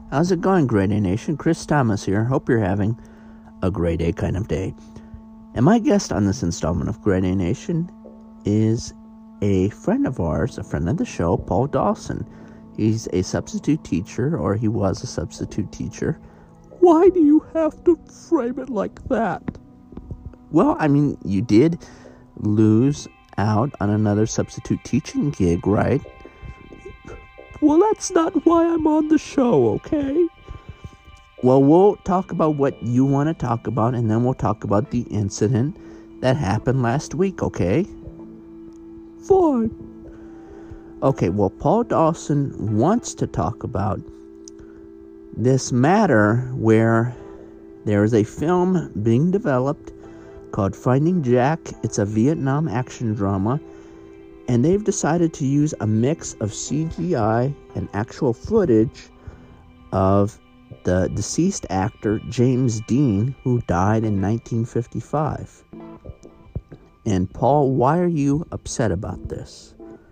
How's it going, Grade A Nation? Chris Thomas here. Hope you're having a grade A kind of day. And my guest on this installment of Grade A Nation is a friend of ours, a friend of the show, Paul Dawson. He's a substitute teacher, or he was a substitute teacher. Why do you have to frame it like that? Well, I mean, you did lose out on another substitute teaching gig, right? Well, that's not why I'm on the show, okay? Well, we'll talk about what you want to talk about, and then we'll talk about the incident that happened last week, okay? Fine. Okay, well, Paul Dawson wants to talk about this matter where there is a film being developed called Finding Jack. It's a Vietnam action drama, and they've decided to use a mix of CGI and actual footage of the deceased actor James Dean, who died in 1955. And Paul, why are you upset about this?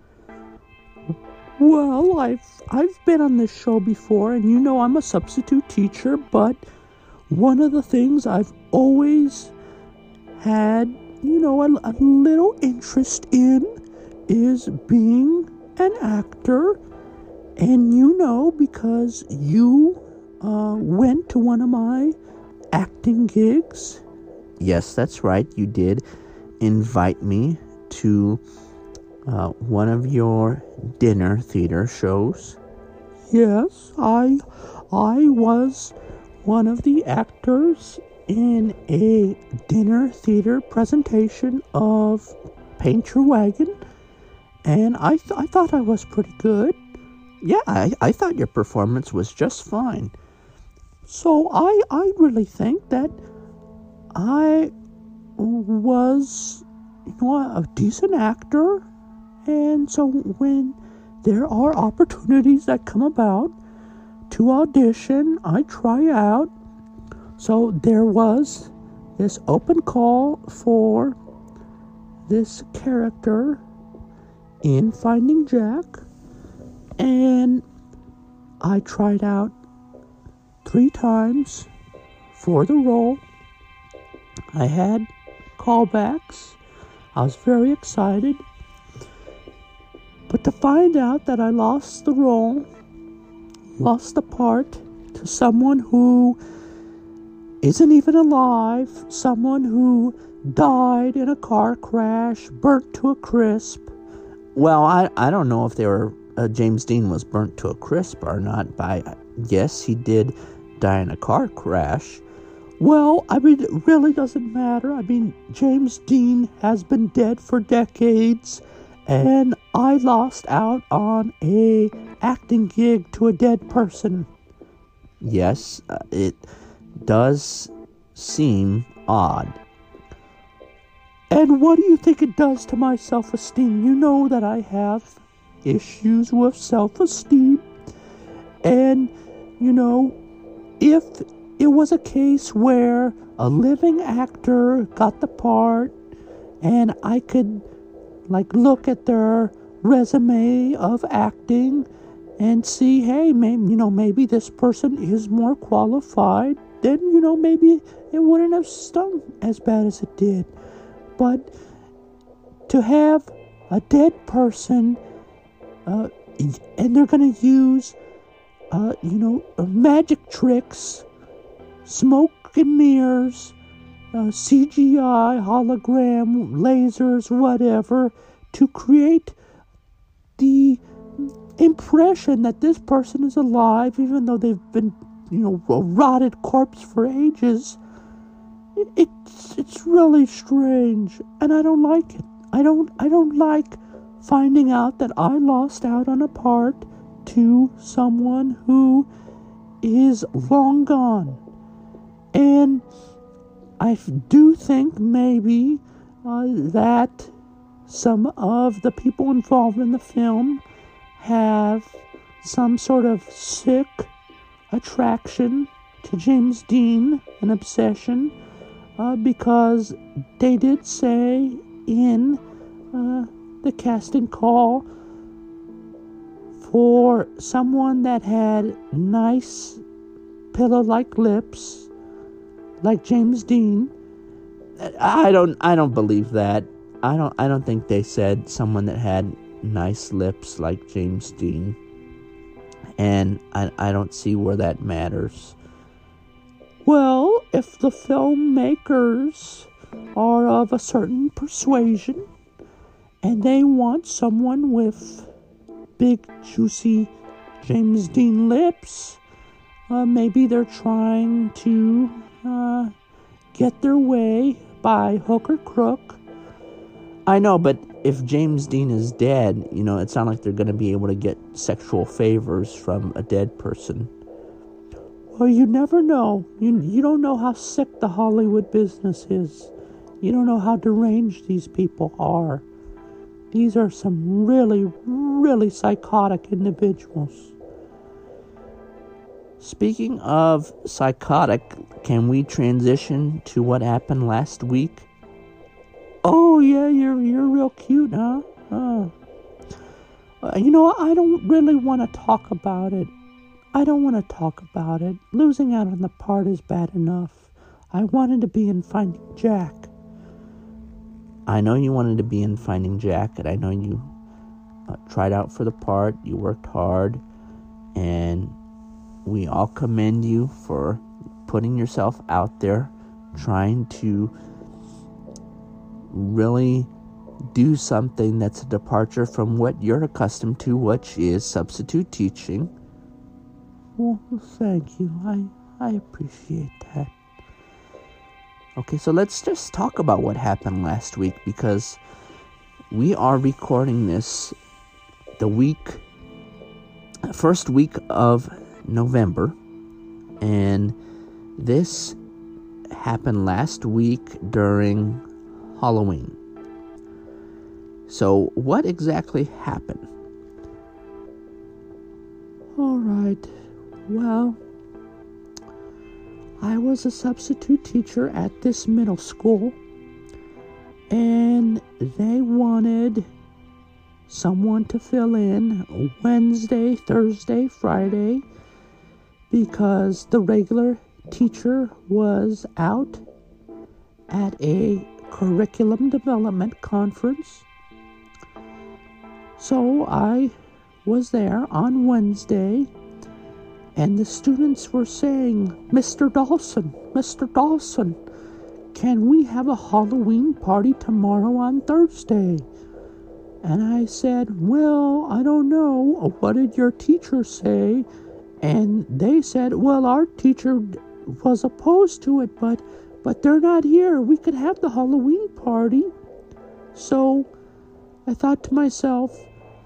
Well, I've been on this show before, and you know I'm a substitute teacher, but one of the things I've always had, a little interest in is being an actor. And because you went to one of my acting gigs. Yes, that's right. You did invite me to one of your dinner theater shows. Yes, I was one of the actors in a dinner theater presentation of Paint Your Wagon, and I thought I was pretty good. Yeah, I thought your performance was just fine. So I really think that I was, a decent actor. And so when there are opportunities that come about to audition, I try out. So there was this open call for this character in Finding Jack, and I tried out 3 times for the role. I had callbacks. I was very excited. But to find out that I lost the role, lost the part to someone who isn't even alive, someone who died in a car crash, burnt to a crisp. Well, I don't know if James Dean was burnt to a crisp or not, but yes, he did die in a car crash. Well, I mean, it really doesn't matter. I mean, James Dean has been dead for decades, and I lost out on a acting gig to a dead person. Yes, it does seem odd. And what do you think it does to my self-esteem? You know that I have issues with self-esteem. And, if it was a case where a living actor got the part and I could look at their resume of acting and see, hey, maybe this person is more qualified, then, maybe it wouldn't have stung as bad as it did. But to have a dead person, and they're going to use, magic tricks, smoke and mirrors, CGI, hologram, lasers, whatever, to create the impression that this person is alive, even though they've been, a rotted corpse for ages. It's really strange, and I don't like it. I don't like finding out that I lost out on a part to someone who is long gone. And I do think maybe that some of the people involved in the film have some sort of sick attraction to James Dean, an obsession, because they did say in the casting call for someone that had nice pillow-like lips, like James Dean. I don't believe that. I don't think they said someone that had nice lips like James Dean. And I don't see where that matters. Well, if the filmmakers are of a certain persuasion and they want someone with big, juicy James Dean lips, maybe they're trying to get their way by hook or crook. I know, but if James Dean is dead, it's not like they're going to be able to get sexual favors from a dead person. Well, you never know. You don't know how sick the Hollywood business is. You don't know how deranged these people are. These are some really, really psychotic individuals. Speaking of psychotic, can we transition to what happened last week? Oh, yeah, you're real cute, huh? I don't really want to talk about it. Losing out on the part is bad enough. I wanted to be in Finding Jack. I know you wanted to be in Finding Jack, and I know you tried out for the part. You worked hard, and we all commend you for putting yourself out there, trying to really do something that's a departure from what you're accustomed to, which is substitute teaching. Well, thank you. I appreciate that. Okay, so let's just talk about what happened last week, because we are recording this the first week of November, and this happened last week during Halloween. So what exactly happened? All right. Well, I was a substitute teacher at this middle school, and they wanted someone to fill in Wednesday, Thursday, Friday, because the regular teacher was out at a curriculum development conference. So I was there on Wednesday, and the students were saying, Mr. Dawson, can we have a Halloween party tomorrow on Thursday? And I said, well, I don't know. What did your teacher say? And they said, well, our teacher was opposed to it, but they're not here. We could have the Halloween party. So I thought to myself,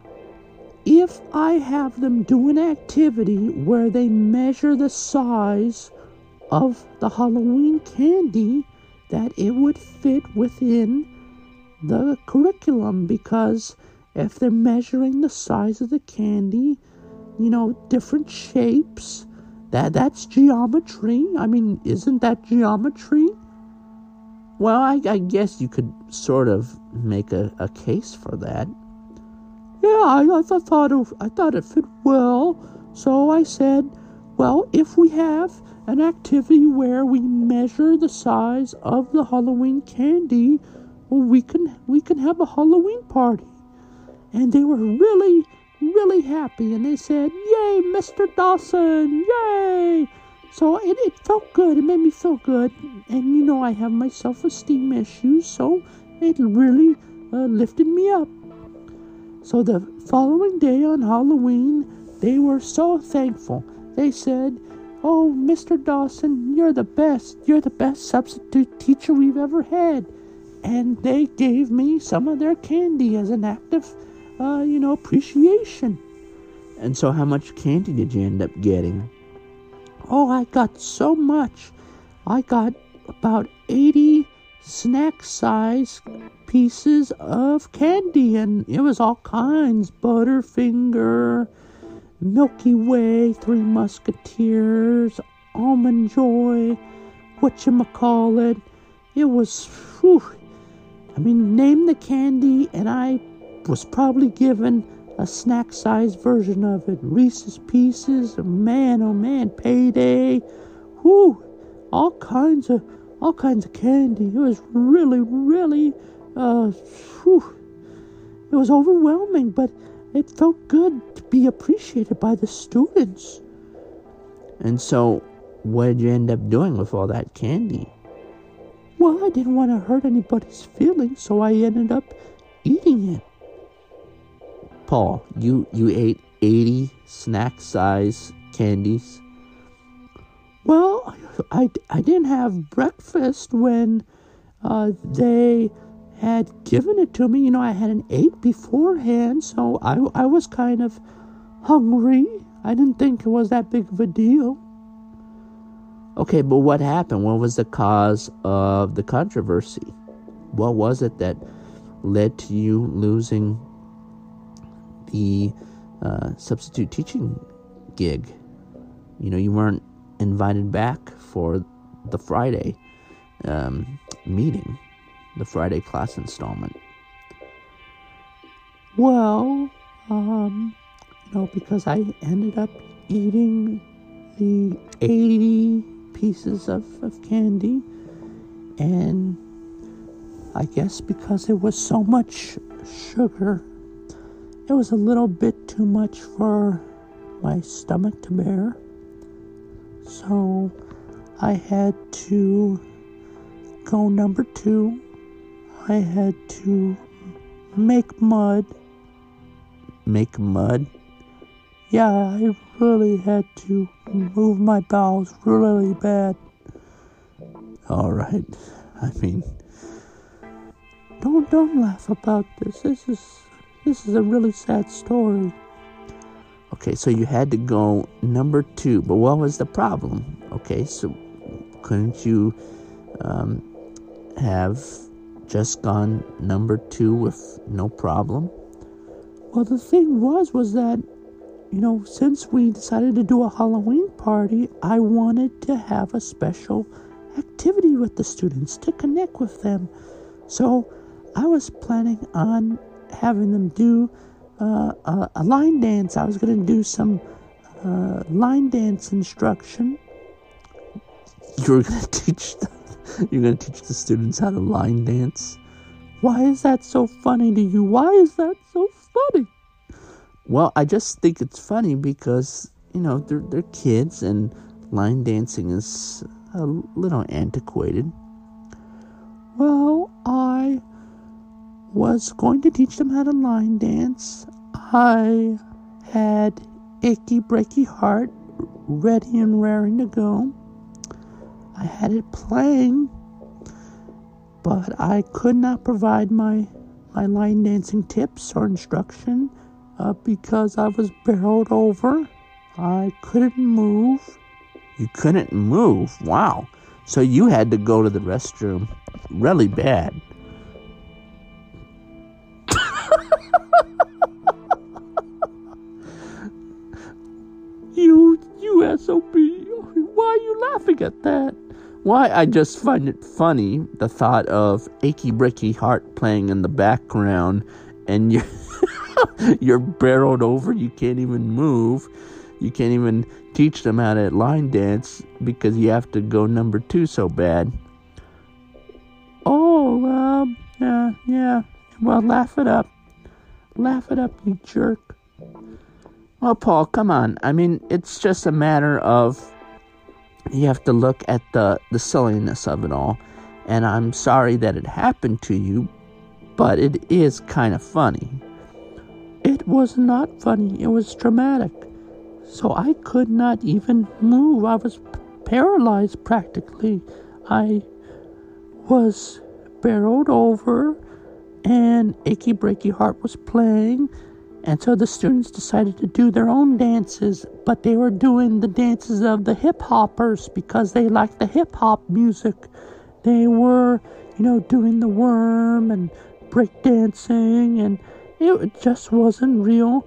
if I have them do an activity where they measure the size of the Halloween candy, that it would fit within the curriculum, because if they're measuring the size of the candy, different shapes, that's geometry. I mean, isn't that geometry? Well, I guess you could sort of make a case for that. Yeah, I thought it fit well. So I said, well, if we have an activity where we measure the size of the Halloween candy, well, we can have a Halloween party. And they were really, really happy, and they said, yay, Mr. Dawson, yay! So it felt good. It made me feel good. And, I have my self-esteem issues, so it really lifted me up. So the following day on Halloween, they were so thankful. They said, oh, Mr. Dawson, you're the best. You're the best substitute teacher we've ever had. And they gave me some of their candy as an act of, appreciation. And so how much candy did you end up getting? Oh, I got so much. I got about 80 snack-size pieces of candy, and it was all kinds. Butterfinger, Milky Way, Three Musketeers, Almond Joy, whatchamacallit. It was, whew. I mean, name the candy, and I was probably given a snack-sized version of it. Reese's Pieces, man, oh man, Payday, whoo, all kinds of candy. It was really, really, it was overwhelming, but it felt good to be appreciated by the students. And so, what did you end up doing with all that candy? Well, I didn't want to hurt anybody's feelings, so I ended up eating it. Paul, you ate 80 snack-size candies? Well, I didn't have breakfast when they had given it to me. You know, I hadn't ate beforehand, so I was kind of hungry. I didn't think it was that big of a deal. Okay, but what happened? What was the cause of the controversy? What was it that led to you losing the substitute teaching gig? You know, you weren't invited back for the Friday meeting, the Friday class installment. Well, because I ended up eating the 80 pieces of candy, and I guess because it was so much sugar, it was a little bit too much for my stomach to bear. So I had to go number 2. I had to make mud. Make mud? Yeah, I really had to move my bowels really bad. All right. I mean, don't laugh about this. This is a really sad story. Okay, so you had to go number 2, but what was the problem? Okay, so couldn't you have just gone number 2 with no problem? Well, the thing was that, you know, since we decided to do a Halloween party, I wanted to have a special activity with the students to connect with them. So I was planning on having them do a line dance. I was going to do some line dance instruction. You're going to teach the students how to line dance? Why is that so funny to you? Why is that so funny? Well, I just think it's funny because, you know, they're kids and line dancing is a little antiquated. Well, I was going to teach them how to line dance. I had Achy Breaky Heart ready and raring to go. I had it playing, but I could not provide my line dancing tips or instruction because I was barreled over. I couldn't move. You couldn't move? Wow. So you had to go to the restroom really bad. You SOB. Why are you laughing at that? Why, I just find it funny, the thought of Achy Breaky Heart playing in the background, and you're barreled over, you can't even move, you can't even teach them how to line dance because you have to go number 2 so bad. Oh, yeah, well, laugh it up, you jerk. Well, Paul, come on, I mean, it's just a matter of you have to look at the silliness of it all. And I'm sorry that it happened to you, but it is kind of funny. It was not funny. It was traumatic. So I could not even move. I was paralyzed practically. I was barreled over, and Achy Breaky Heart was playing. And so the students decided to do their own dances, but they were doing the dances of the hip-hoppers because they liked the hip-hop music. They were, doing the worm and breakdancing, and it just wasn't real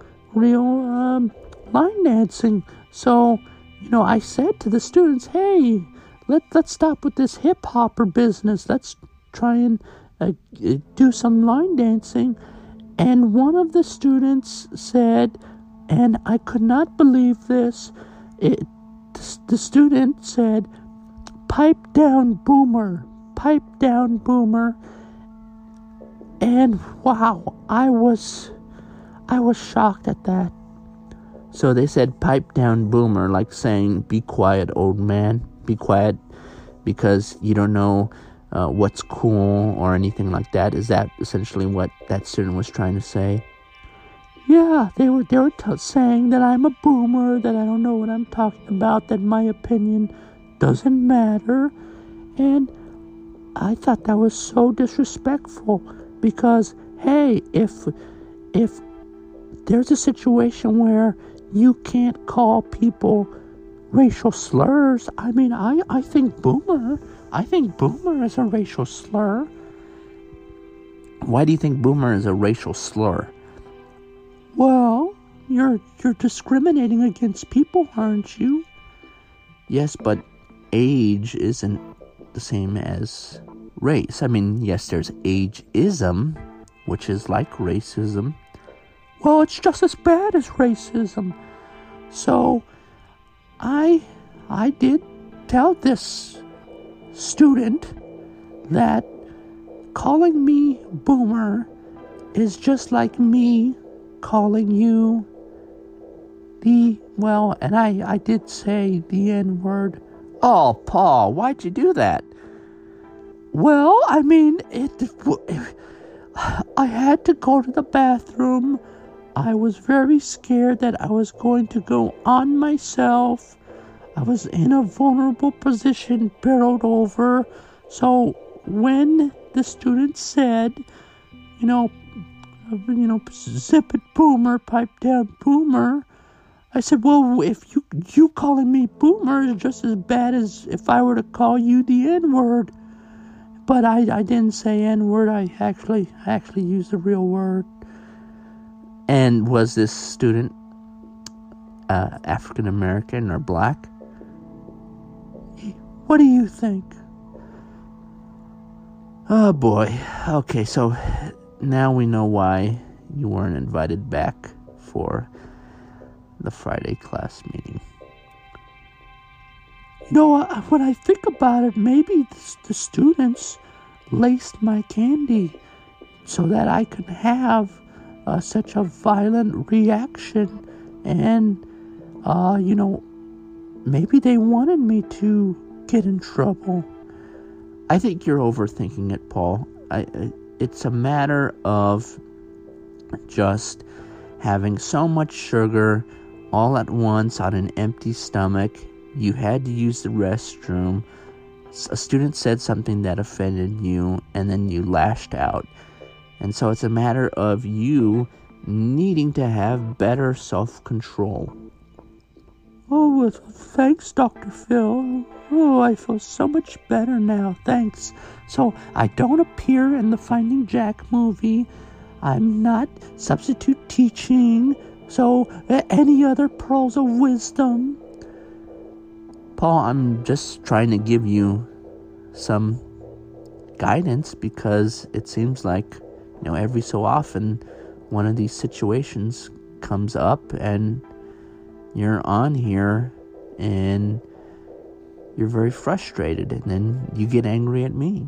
line dancing. So, I said to the students, hey, let's stop with this hip-hopper business. Let's try and do some line dancing. And one of the students said, and I could not believe this, the student said, "Pipe down, boomer, pipe down, boomer." And wow, I was shocked at that. So they said pipe down, boomer, like saying, be quiet, old man, be quiet, because you don't know what's cool or anything like that. Is that essentially what that student was trying to say? Yeah, they were saying that I'm a boomer, that I don't know what I'm talking about, that my opinion doesn't matter. And I thought that was so disrespectful, because hey, if there's a situation where you can't call people racial slurs, I mean, I think boomer is a racial slur. Why do you think boomer is a racial slur? Well, you're discriminating against people, aren't you? Yes, but age isn't the same as race. I mean, yes, there's ageism, which is like racism. Well, it's just as bad as racism. So, I did tell this student that calling me boomer is just like me calling you and I did say the N-word. Oh, Paul, why'd you do that? Well, I mean, I had to go to the bathroom. I was very scared that I was going to go on myself. I was in a vulnerable position, barreled over. So when the student said, zip it, boomer, pipe down, boomer, I said, well, if you calling me boomer is just as bad as if I were to call you the N-word. But I didn't say N-word. I actually used the real word. And was this student African American or black? What do you think? Oh boy. Okay, so now we know why you weren't invited back for the Friday class meeting. When I think about it, maybe the students laced my candy so that I could have such a violent reaction. And, maybe they wanted me to get in trouble. I think you're overthinking it, Paul. It's a matter of just having so much sugar all at once on an empty stomach. You had to use the restroom. A student said something that offended you, and then you lashed out. And so it's a matter of you needing to have better self-control. Oh, well, thanks, Dr. Phil. Oh, I feel so much better now, thanks. So I don't appear in the Finding Jack movie. I'm not substitute teaching. So any other pearls of wisdom? Paul, I'm just trying to give you some guidance, because it seems like, every so often one of these situations comes up and you're on here and you're very frustrated, and then you get angry at me.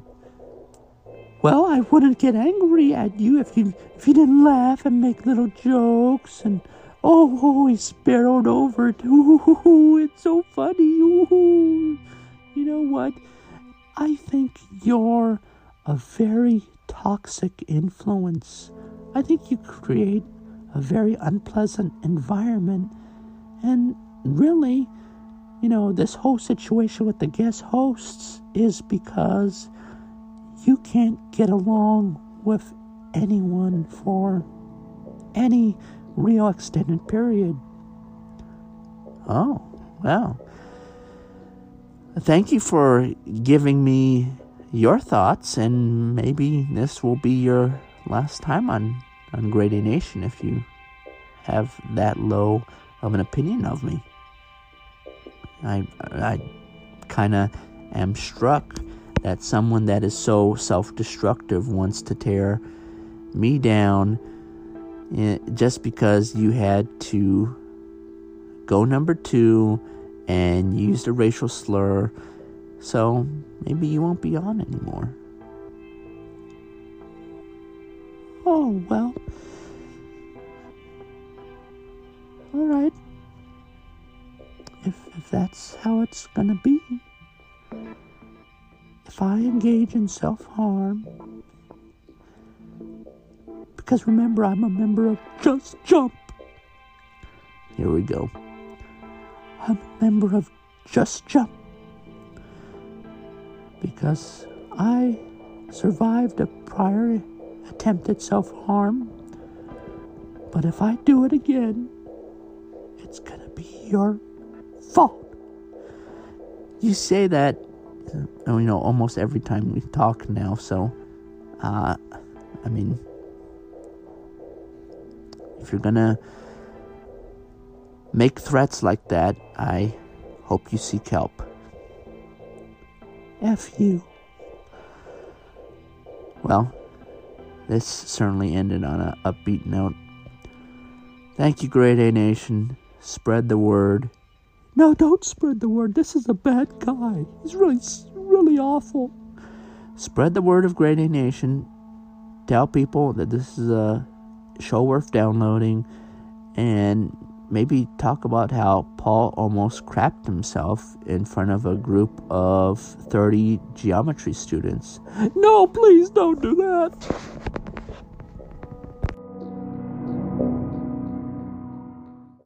Well, I wouldn't get angry at you if you didn't laugh and make little jokes and he sparrowed over it. Ooh, it's so funny. Ooh. You know what? I think you're a very toxic influence. I think you create a very unpleasant environment. And really, this whole situation with the guest hosts is because you can't get along with anyone for any real extended period. Oh, well. Thank you for giving me your thoughts, and maybe this will be your last time on Grady Nation if you have that low of an opinion of me. I kind of am struck that someone that is so self-destructive wants to tear me down just because you had to go number 2 and use the racial slur, so maybe you won't be on anymore. Oh, well. All right. If that's how it's gonna be. If I engage in self-harm, because remember, I'm a member of Just Jump. Here we go. I'm a member of Just Jump because I survived a prior attempt at self-harm, but if I do it again, it's gonna be your fault. You say that, almost every time we talk now, so, if you're gonna make threats like that, I hope you seek help. F you. Well, this certainly ended on an upbeat note. Thank you, Grade A Nation. Spread the word. No, don't spread the word. This is a bad guy. He's really awful. Spread the word of Grade A Nation. Tell people that this is a show worth downloading, and maybe talk about how Paul almost crapped himself in front of a group of 30 geometry students. No, please don't do that.